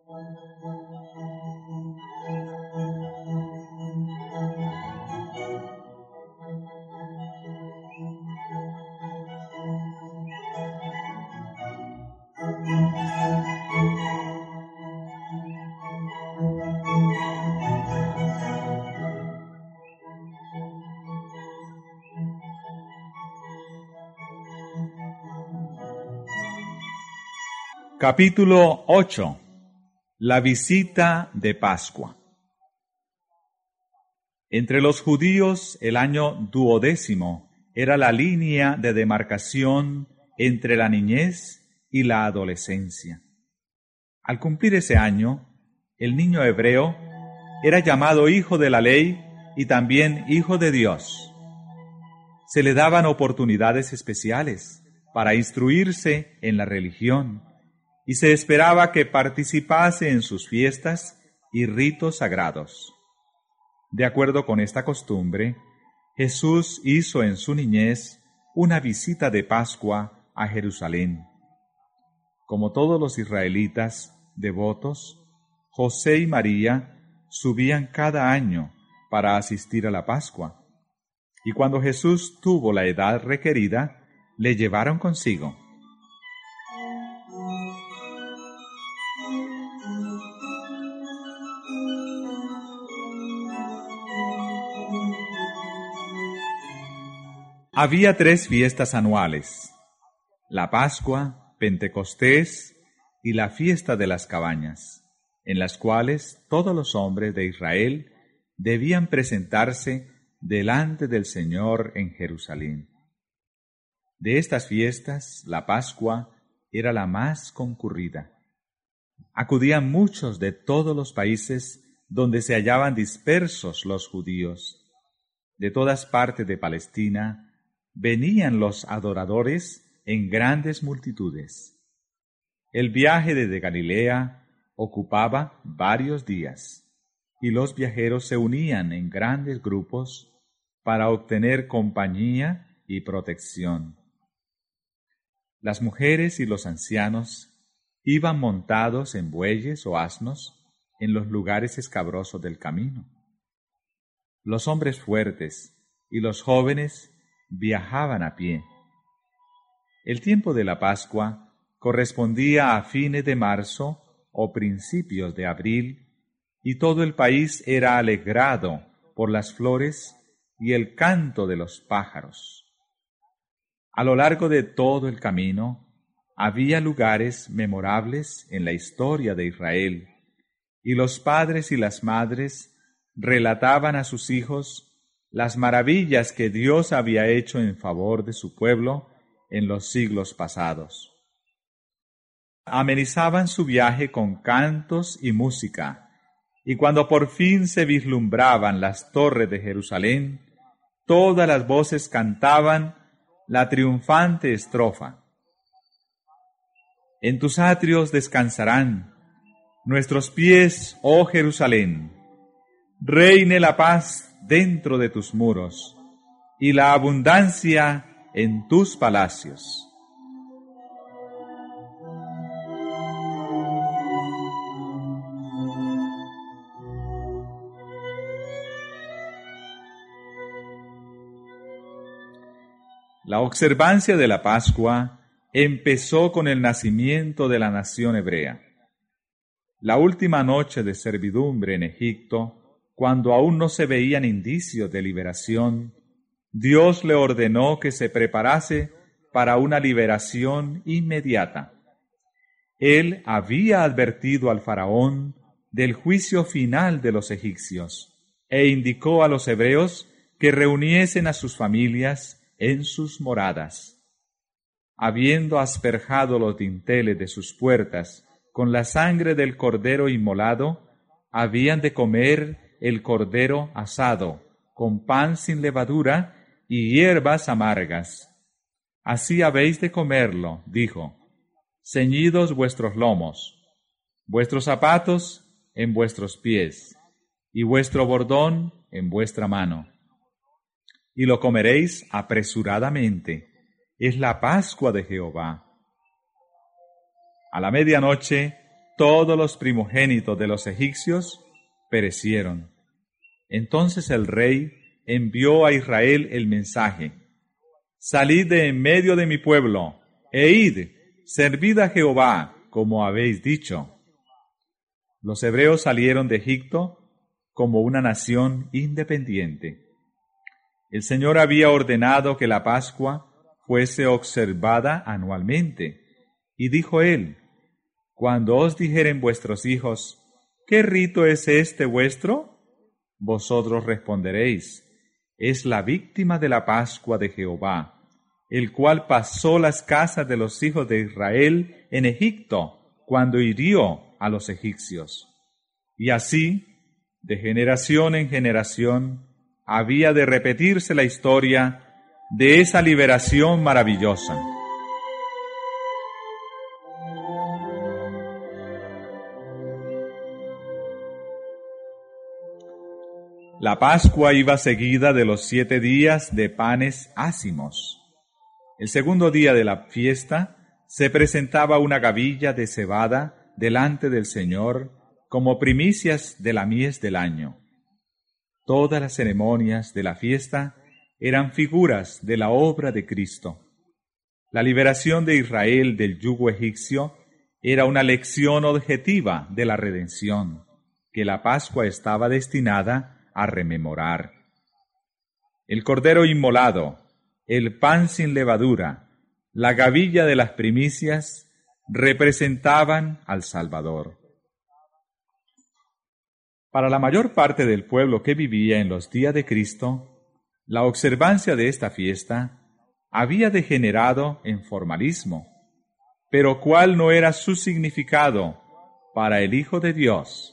Capítulo 8. La visita de Pascua. Entre los judíos, el año 12º era la línea de demarcación entre la niñez y la adolescencia. Al cumplir ese año, el niño hebreo era llamado hijo de la ley y también hijo de Dios. Se le daban oportunidades especiales para instruirse en la religión y se esperaba que participase en sus fiestas y ritos sagrados. De acuerdo con esta costumbre, Jesús hizo en su niñez una visita de Pascua a Jerusalén. Como todos los israelitas devotos, José y María subían cada año para asistir a la Pascua, y cuando Jesús tuvo la edad requerida, le llevaron consigo. Había 3 fiestas anuales: la Pascua, Pentecostés y la fiesta de las cabañas, en las cuales todos los hombres de Israel debían presentarse delante del Señor en Jerusalén. De estas fiestas, la Pascua era la más concurrida. Acudían muchos de todos los países donde se hallaban dispersos los judíos. De todas partes de Palestina venían los adoradores en grandes multitudes. El viaje desde Galilea ocupaba varios días, y los viajeros se unían en grandes grupos para obtener compañía y protección. Las mujeres y los ancianos iban montados en bueyes o asnos en los lugares escabrosos del camino. Los hombres fuertes y los jóvenes viajaban a pie. El tiempo de la Pascua correspondía a fines de marzo o principios de abril, y todo el país era alegrado por las flores y el canto de los pájaros. A lo largo de todo el camino había lugares memorables en la historia de Israel, y los padres y las madres relataban a sus hijos las maravillas que Dios había hecho en favor de su pueblo en los siglos pasados. Amenizaban su viaje con cantos y música, y cuando por fin se vislumbraban las torres de Jerusalén, todas las voces cantaban la triunfante estrofa: En tus atrios descansarán nuestros pies, oh Jerusalén. Reine la paz dentro de tus muros y la abundancia en tus palacios. La observancia de la Pascua empezó con el nacimiento de la nación hebrea. La última noche de servidumbre en Egipto, cuando aún no se veían indicios de liberación, Dios le ordenó que se preparase para una liberación inmediata. Él había advertido al faraón del juicio final de los egipcios e indicó a los hebreos que reuniesen a sus familias en sus moradas. Habiendo asperjado los dinteles de sus puertas con la sangre del cordero inmolado, habían de comer el cordero asado, con pan sin levadura y hierbas amargas. Así habéis de comerlo, dijo, ceñidos vuestros lomos, vuestros zapatos en vuestros pies, y vuestro bordón en vuestra mano. Y lo comeréis apresuradamente, es la Pascua de Jehová. A la medianoche todos los primogénitos de los egipcios perecieron. Entonces el rey envió a Israel el mensaje: Salid de en medio de mi pueblo, e id, servid a Jehová, como habéis dicho. Los hebreos salieron de Egipto como una nación independiente. El Señor había ordenado que la Pascua fuese observada anualmente, y dijo él: Cuando os dijeren vuestros hijos, ¿qué rito es este vuestro? Vosotros responderéis: es la víctima de la Pascua de Jehová, el cual pasó las casas de los hijos de Israel en Egipto, cuando hirió a los egipcios. Y así, de generación en generación, había de repetirse la historia de esa liberación maravillosa. La Pascua iba seguida de los 7 días de panes ácimos. El segundo día de la fiesta se presentaba una gavilla de cebada delante del Señor como primicias de la mies del año. Todas las ceremonias de la fiesta eran figuras de la obra de Cristo. La liberación de Israel del yugo egipcio era una lección objetiva de la redención, que la Pascua estaba destinada a rememorar. El cordero inmolado, el pan sin levadura, la gavilla de las primicias representaban al Salvador. Para la mayor parte del pueblo que vivía en los días de Cristo, la observancia de esta fiesta había degenerado en formalismo, pero ¿cuál no era su significado para el Hijo de Dios?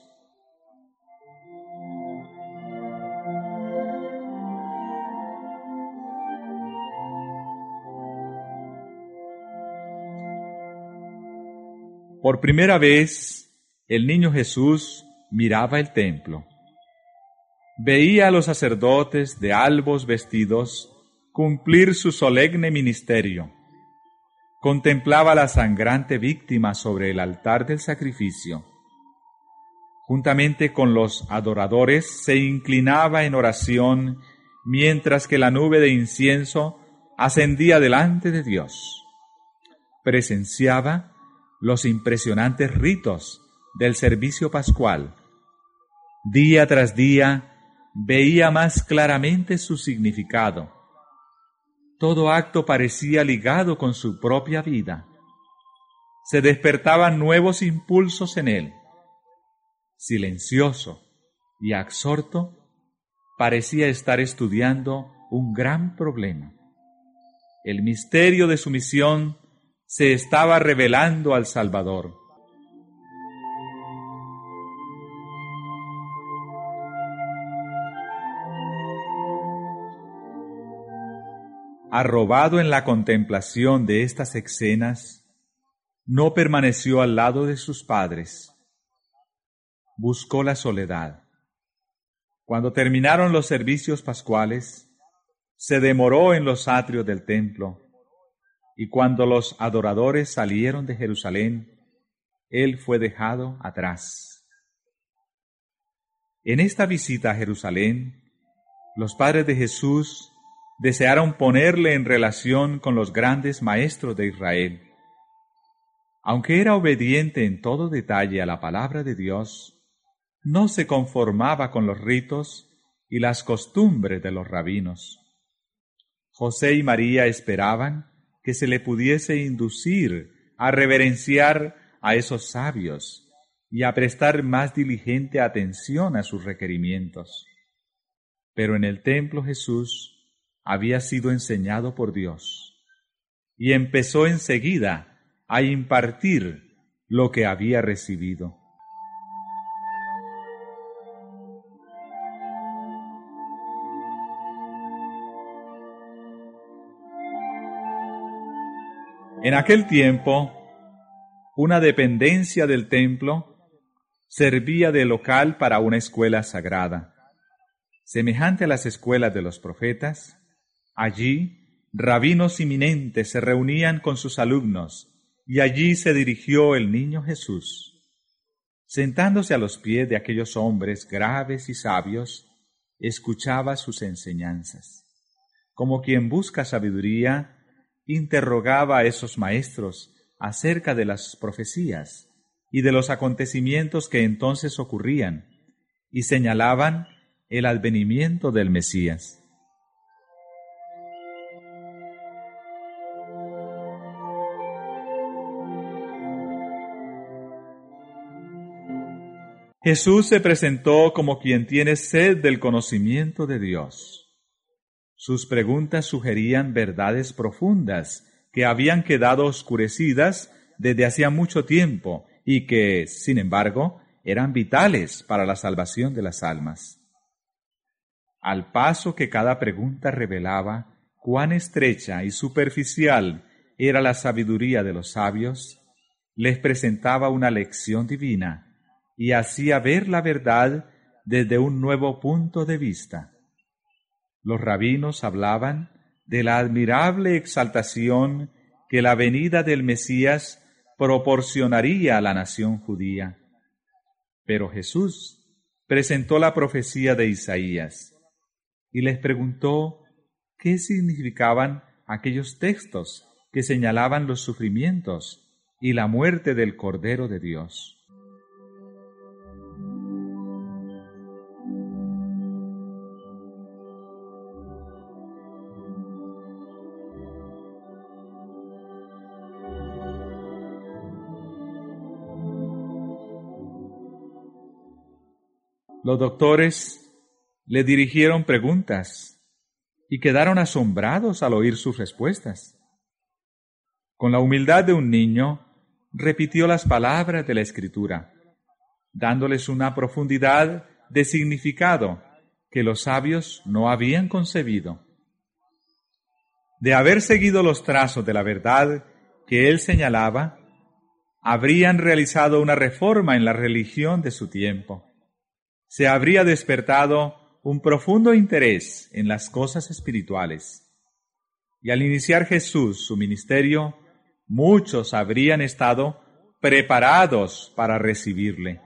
Por primera vez, el niño Jesús miraba el templo. Veía a los sacerdotes de albos vestidos cumplir su solemne ministerio. Contemplaba la sangrante víctima sobre el altar del sacrificio. Juntamente con los adoradores se inclinaba en oración mientras que la nube de incienso ascendía delante de Dios. Presenciaba los impresionantes ritos del servicio pascual. Día tras día veía más claramente su significado. Todo acto parecía ligado con su propia vida. Se despertaban nuevos impulsos en él. Silencioso y absorto, parecía estar estudiando un gran problema. El misterio de su misión se estaba revelando al Salvador. Arrobado en la contemplación de estas escenas, no permaneció al lado de sus padres. Buscó la soledad. Cuando terminaron los servicios pascuales, se demoró en los atrios del templo, y cuando los adoradores salieron de Jerusalén, él fue dejado atrás. En esta visita a Jerusalén, los padres de Jesús desearon ponerle en relación con los grandes maestros de Israel. Aunque era obediente en todo detalle a la palabra de Dios, no se conformaba con los ritos y las costumbres de los rabinos. José y María esperaban que se le pudiese inducir a reverenciar a esos sabios y a prestar más diligente atención a sus requerimientos. Pero en el templo Jesús había sido enseñado por Dios y empezó enseguida a impartir lo que había recibido. En aquel tiempo, una dependencia del templo servía de local para una escuela sagrada. Semejante a las escuelas de los profetas, allí rabinos eminentes se reunían con sus alumnos, y allí se dirigió el niño Jesús. Sentándose a los pies de aquellos hombres graves y sabios, escuchaba sus enseñanzas. Como quien busca sabiduría, interrogaba a esos maestros acerca de las profecías y de los acontecimientos que entonces ocurrían, y señalaban el advenimiento del Mesías. Jesús se presentó como quien tiene sed del conocimiento de Dios. Sus preguntas sugerían verdades profundas que habían quedado oscurecidas desde hacía mucho tiempo y que, sin embargo, eran vitales para la salvación de las almas. Al paso que cada pregunta revelaba cuán estrecha y superficial era la sabiduría de los sabios, les presentaba una lección divina y hacía ver la verdad desde un nuevo punto de vista. Los rabinos hablaban de la admirable exaltación que la venida del Mesías proporcionaría a la nación judía. Pero Jesús presentó la profecía de Isaías y les preguntó qué significaban aquellos textos que señalaban los sufrimientos y la muerte del Cordero de Dios. Los doctores le dirigieron preguntas y quedaron asombrados al oír sus respuestas. Con la humildad de un niño, repitió las palabras de la Escritura, dándoles una profundidad de significado que los sabios no habían concebido. De haber seguido los trazos de la verdad que él señalaba, habrían realizado una reforma en la religión de su tiempo. Se habría despertado un profundo interés en las cosas espirituales. Y al iniciar Jesús su ministerio, muchos habrían estado preparados para recibirle.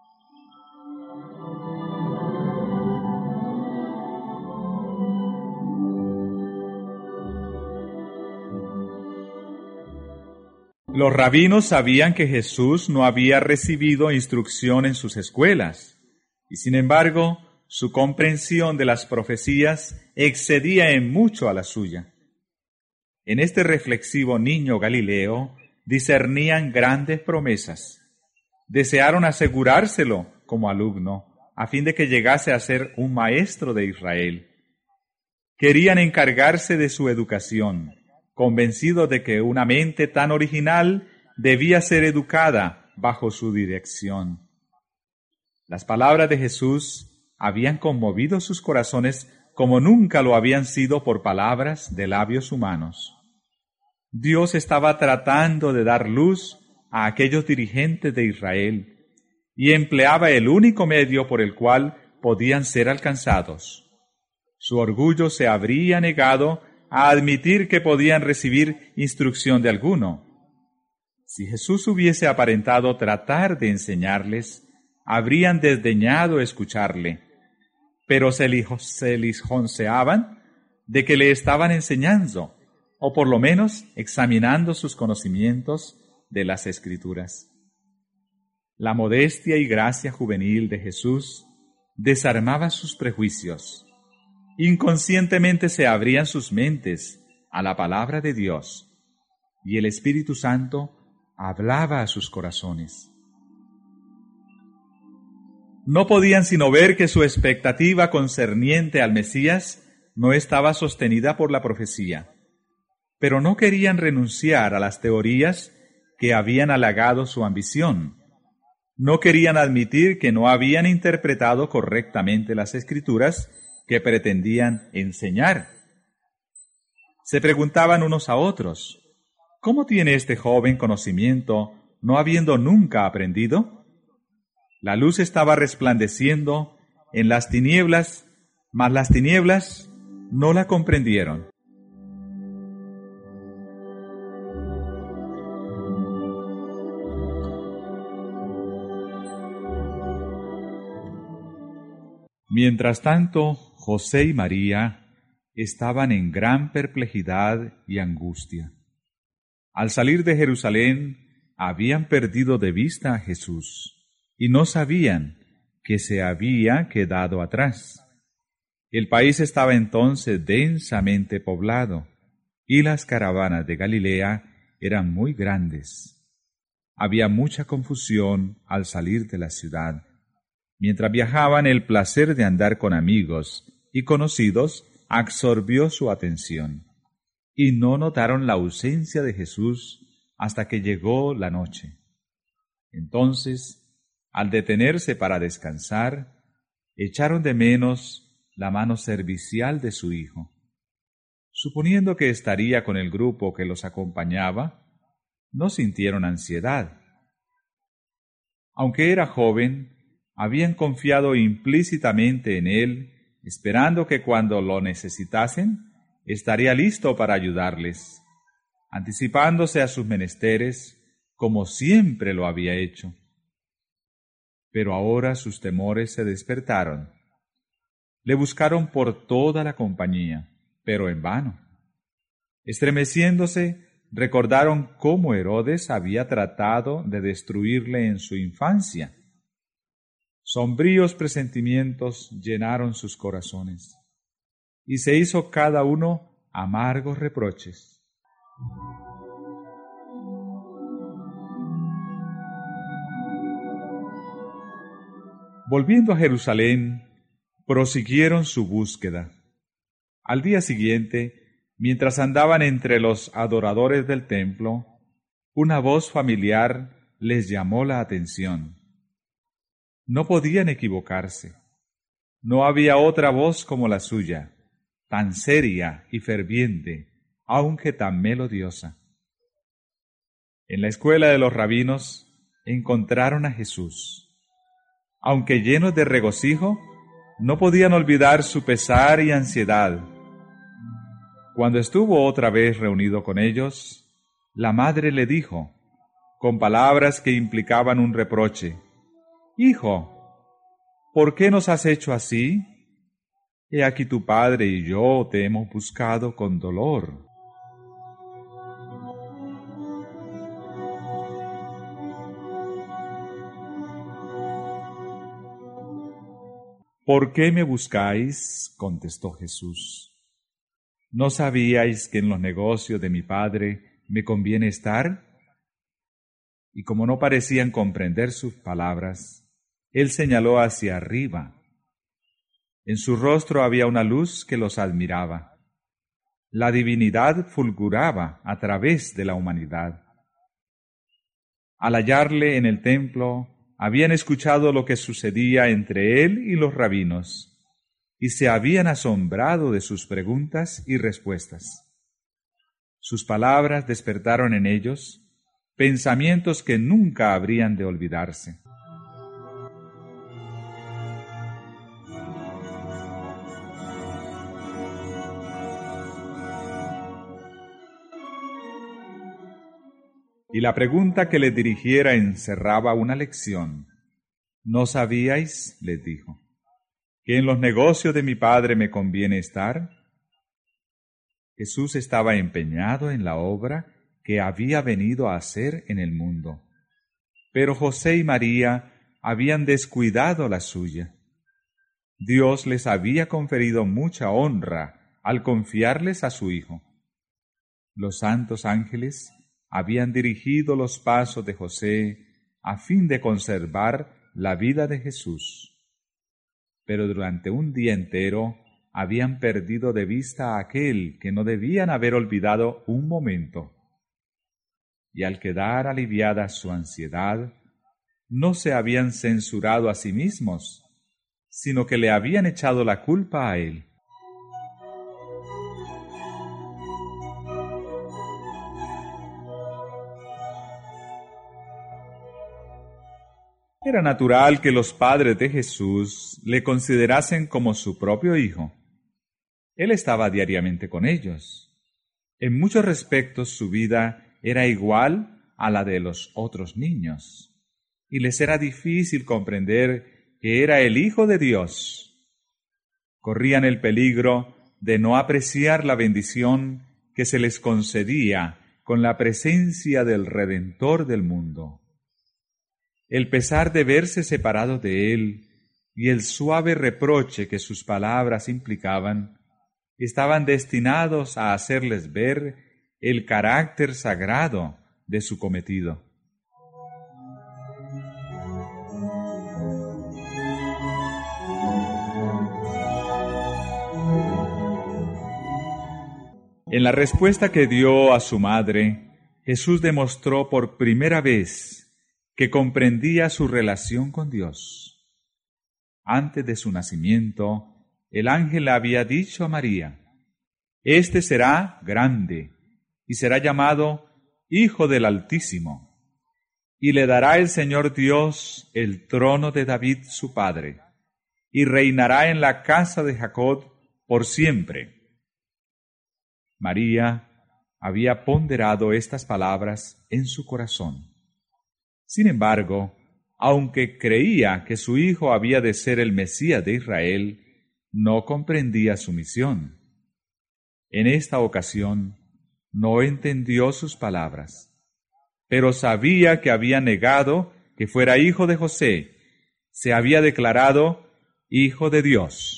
Los rabinos sabían que Jesús no había recibido instrucción en sus escuelas, y sin embargo, su comprensión de las profecías excedía en mucho a la suya. En este reflexivo niño Galileo discernían grandes promesas. Desearon asegurárselo como alumno, a fin de que llegase a ser un maestro de Israel. Querían encargarse de su educación, convencidos de que una mente tan original debía ser educada bajo su dirección. Las palabras de Jesús habían conmovido sus corazones como nunca lo habían sido por palabras de labios humanos. Dios estaba tratando de dar luz a aquellos dirigentes de Israel y empleaba el único medio por el cual podían ser alcanzados. Su orgullo se habría negado a admitir que podían recibir instrucción de alguno. Si Jesús hubiese aparentado tratar de enseñarles, habrían desdeñado escucharle, pero se lisonjeaban de que le estaban enseñando, o por lo menos examinando sus conocimientos de las Escrituras. La modestia y gracia juvenil de Jesús desarmaba sus prejuicios. Inconscientemente se abrían sus mentes a la palabra de Dios, y el Espíritu Santo hablaba a sus corazones. No podían sino ver que su expectativa concerniente al Mesías no estaba sostenida por la profecía, pero no querían renunciar a las teorías que habían halagado su ambición. No querían admitir que no habían interpretado correctamente las Escrituras que pretendían enseñar. Se preguntaban unos a otros, ¿cómo tiene este joven conocimiento no habiendo nunca aprendido? La luz estaba resplandeciendo en las tinieblas, mas las tinieblas no la comprendieron. Mientras tanto, José y María estaban en gran perplejidad y angustia. Al salir de Jerusalén, habían perdido de vista a Jesús y no sabían que se había quedado atrás. El país estaba entonces densamente poblado y las caravanas de Galilea eran muy grandes. Había mucha confusión al salir de la ciudad. Mientras viajaban, el placer de andar con amigos y conocidos absorbió su atención, y no notaron la ausencia de Jesús hasta que llegó la noche. Entonces, al detenerse para descansar, echaron de menos la mano servicial de su hijo. Suponiendo que estaría con el grupo que los acompañaba, no sintieron ansiedad. Aunque era joven, habían confiado implícitamente en él, esperando que cuando lo necesitasen, estaría listo para ayudarles, anticipándose a sus menesteres, como siempre lo había hecho. Pero ahora sus temores se despertaron. Le buscaron por toda la compañía, pero en vano. Estremeciéndose, recordaron cómo Herodes había tratado de destruirle en su infancia. Sombríos presentimientos llenaron sus corazones, y se hizo cada uno amargos reproches. Volviendo a Jerusalén, prosiguieron su búsqueda. Al día siguiente, mientras andaban entre los adoradores del templo, una voz familiar les llamó la atención. No podían equivocarse. No había otra voz como la suya, tan seria y ferviente, aunque tan melodiosa. En la escuela de los rabinos encontraron a Jesús. Aunque llenos de regocijo, no podían olvidar su pesar y ansiedad. Cuando estuvo otra vez reunido con ellos, la madre le dijo, con palabras que implicaban un reproche, «Hijo, ¿por qué nos has hecho así? He aquí tu padre y yo te hemos buscado con dolor». «¿Por qué me buscáis?», contestó Jesús. ¿No sabíais que en los negocios de mi padre me conviene estar? Y como no parecían comprender sus palabras, él señaló hacia arriba. En su rostro había una luz que los admiraba. La divinidad fulguraba a través de la humanidad. Al hallarle en el templo, habían escuchado lo que sucedía entre él y los rabinos, y se habían asombrado de sus preguntas y respuestas. Sus palabras despertaron en ellos pensamientos que nunca habrían de olvidarse. Y la pregunta que le dirigiera encerraba una lección. ¿No sabíais?, les dijo, ¿que en los negocios de mi padre me conviene estar? Jesús estaba empeñado en la obra que había venido a hacer en el mundo, pero José y María habían descuidado la suya. Dios les había conferido mucha honra al confiarles a su Hijo. Los santos ángeles habían dirigido los pasos de José a fin de conservar la vida de Jesús. Pero durante un día entero habían perdido de vista a aquel que no debían haber olvidado un momento. Y al quedar aliviada su ansiedad, no se habían censurado a sí mismos, sino que le habían echado la culpa a él. Era natural que los padres de Jesús le considerasen como su propio hijo. Él estaba diariamente con ellos. En muchos respectos su vida era igual a la de los otros niños, y les era difícil comprender que era el Hijo de Dios. corrían el peligro de no apreciar la bendición que se les concedía con la presencia del Redentor del mundo. El pesar de verse separados de Él y el suave reproche que sus palabras implicaban estaban destinados a hacerles ver el carácter sagrado de su cometido. En la respuesta que dio a su madre, Jesús demostró por primera vez que comprendía su relación con Dios. Antes de su nacimiento, el ángel había dicho a María: «Este será grande y será llamado Hijo del Altísimo, y le dará el Señor Dios el trono de David su padre, y reinará en la casa de Jacob por siempre». María había ponderado estas palabras en su corazón. Sin embargo, aunque creía que su hijo había de ser el Mesías de Israel, no comprendía su misión. En esta ocasión, no entendió sus palabras, pero sabía que había negado que fuera hijo de José. Se había declarado hijo de Dios.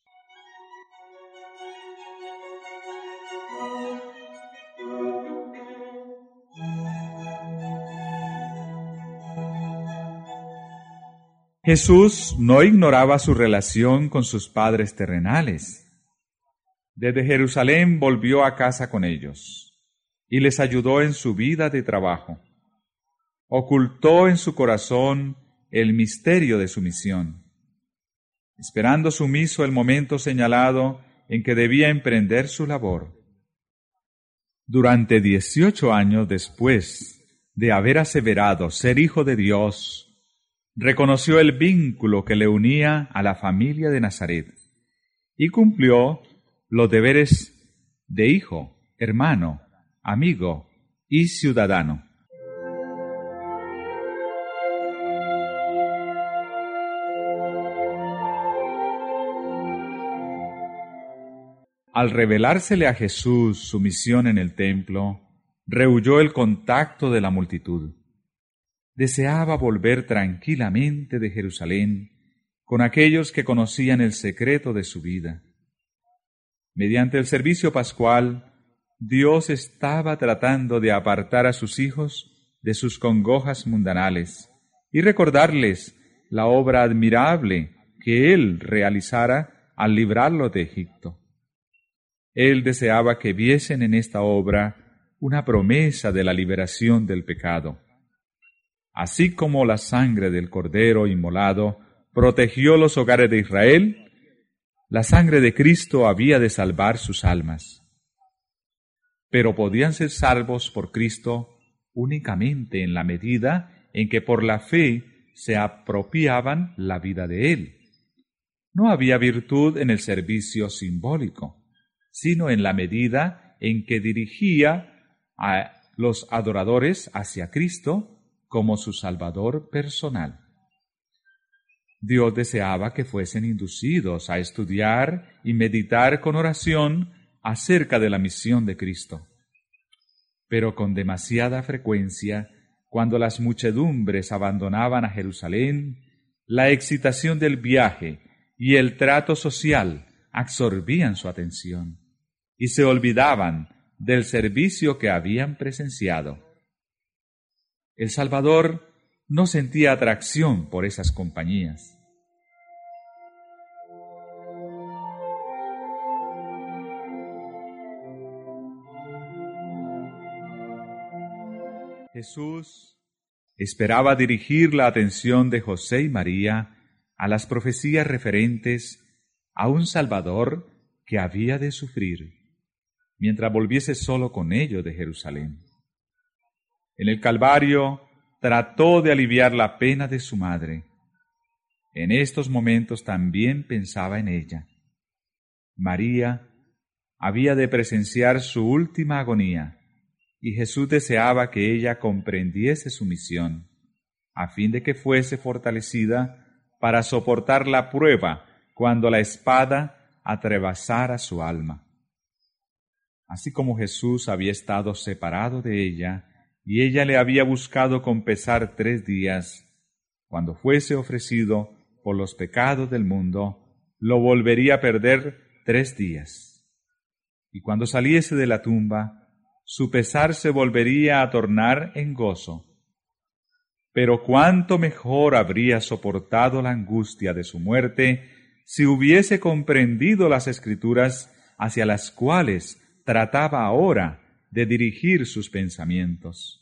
Jesús no ignoraba su relación con sus padres terrenales. Desde Jerusalén volvió a casa con ellos y les ayudó en su vida de trabajo. Ocultó en su corazón el misterio de su misión, esperando sumiso el momento señalado en que debía emprender su labor. Durante 18 años después de haber aseverado ser hijo de Dios, reconoció el vínculo que le unía a la familia de Nazaret y cumplió los deberes de hijo, hermano, amigo y ciudadano. Al revelársele a Jesús su misión en el templo, rehuyó el contacto de la multitud. Deseaba volver tranquilamente de Jerusalén con aquellos que conocían el secreto de su vida. Mediante el servicio pascual, Dios estaba tratando de apartar a sus hijos de sus congojas mundanales y recordarles la obra admirable que Él realizara al librarlos de Egipto. Él deseaba que viesen en esta obra una promesa de la liberación del pecado. Así como la sangre del Cordero inmolado protegió los hogares de Israel, la sangre de Cristo había de salvar sus almas. Pero podían ser salvos por Cristo únicamente en la medida en que por la fe se apropiaban la vida de Él. No había virtud en el servicio simbólico, sino en la medida en que dirigía a los adoradores hacia Cristo como su Salvador personal. Dios deseaba que fuesen inducidos a estudiar y meditar con oración acerca de la misión de Cristo. Pero con demasiada frecuencia, cuando las muchedumbres abandonaban a Jerusalén, la excitación del viaje y el trato social absorbían su atención y se olvidaban del servicio que habían presenciado. El Salvador no sentía atracción por esas compañías. Jesús esperaba dirigir la atención de José y María a las profecías referentes a un Salvador que había de sufrir, mientras volviese solo con ellos de Jerusalén. En el Calvario trató de aliviar la pena de su madre. En estos momentos también pensaba en ella. María había de presenciar su última agonía, y Jesús deseaba que ella comprendiese su misión, a fin de que fuese fortalecida para soportar la prueba cuando la espada atravesara su alma. Así como Jesús había estado separado de ella, y ella le había buscado con pesar 3 días, cuando fuese ofrecido por los pecados del mundo, lo volvería a perder 3 días. Y cuando saliese de la tumba, su pesar se volvería a tornar en gozo. Pero cuánto mejor habría soportado la angustia de su muerte si hubiese comprendido las Escrituras hacia las cuales trataba ahora de dirigir sus pensamientos.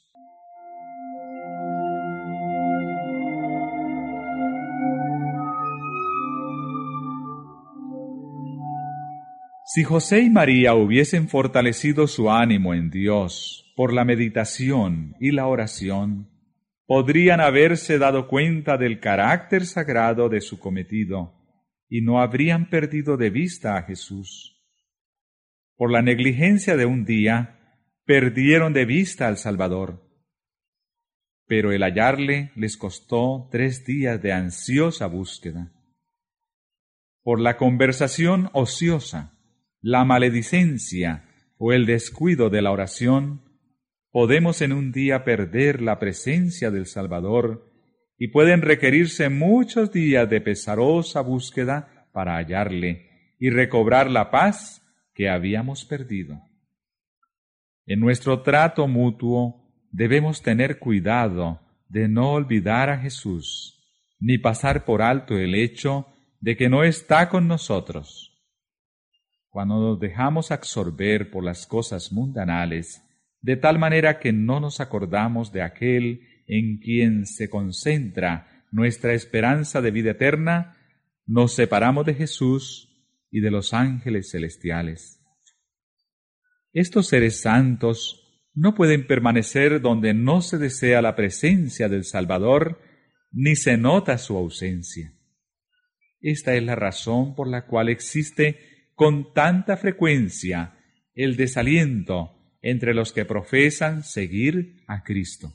Si José y María hubiesen fortalecido su ánimo en Dios por la meditación y la oración, podrían haberse dado cuenta del carácter sagrado de su cometido y no habrían perdido de vista a Jesús. Por la negligencia de un día, perdieron de vista al Salvador. Pero el hallarle les costó 3 días de ansiosa búsqueda. Por la conversación ociosa, la maledicencia o el descuido de la oración, podemos en un día perder la presencia del Salvador y pueden requerirse muchos días de pesarosa búsqueda para hallarle y recobrar la paz que habíamos perdido. En nuestro trato mutuo debemos tener cuidado de no olvidar a Jesús, ni pasar por alto el hecho de que no está con nosotros. Cuando nos dejamos absorber por las cosas mundanales, de tal manera que no nos acordamos de aquel en quien se concentra nuestra esperanza de vida eterna, nos separamos de Jesús y de los ángeles celestiales. Estos seres santos no pueden permanecer donde no se desea la presencia del Salvador, ni se nota su ausencia. Esta es la razón por la cual existe con tanta frecuencia el desaliento entre los que profesan seguir a Cristo.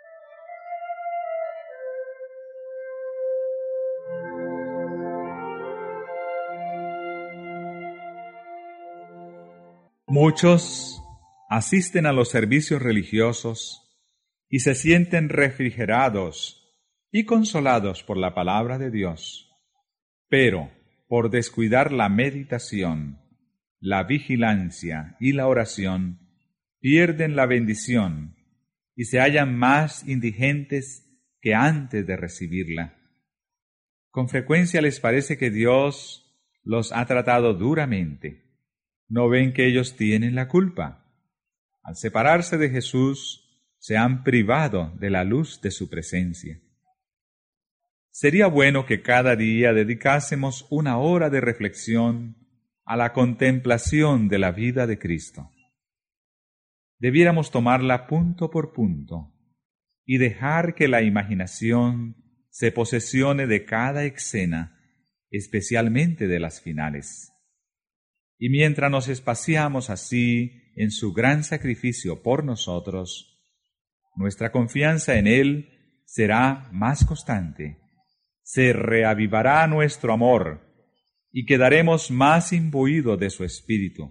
Muchos asisten a los servicios religiosos y se sienten refrigerados y consolados por la palabra de Dios, pero por descuidar la meditación, la vigilancia y la oración, pierden la bendición y se hallan más indigentes que antes de recibirla. Con frecuencia les parece que Dios los ha tratado duramente. ¿No ven que ellos tienen la culpa? Al separarse de Jesús, se han privado de la luz de su presencia. Sería bueno que cada día dedicásemos 1 hora de reflexión a la contemplación de la vida de Cristo. Debiéramos tomarla punto por punto y dejar que la imaginación se posesione de cada escena, especialmente de las finales. Y mientras nos espaciamos así en su gran sacrificio por nosotros, nuestra confianza en Él será más constante, se reavivará nuestro amor y quedaremos más imbuidos de su Espíritu.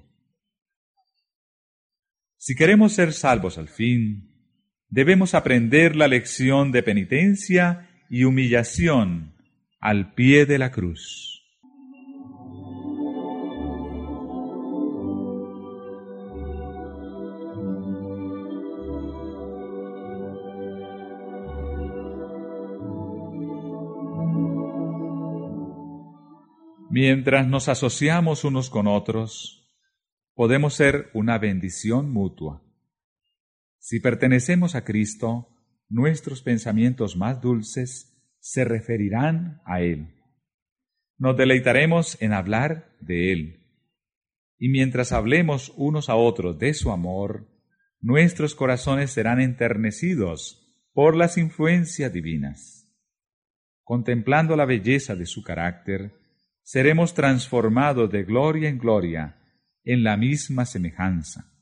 Si queremos ser salvos al fin, debemos aprender la lección de penitencia y humillación al pie de la cruz. Mientras nos asociamos unos con otros, podemos ser una bendición mutua. Si pertenecemos a Cristo, nuestros pensamientos más dulces se referirán a Él. Nos deleitaremos en hablar de Él. Y mientras hablemos unos a otros de su amor, nuestros corazones serán enternecidos por las influencias divinas. Contemplando la belleza de su carácter, seremos transformados de gloria en gloria en la misma semejanza.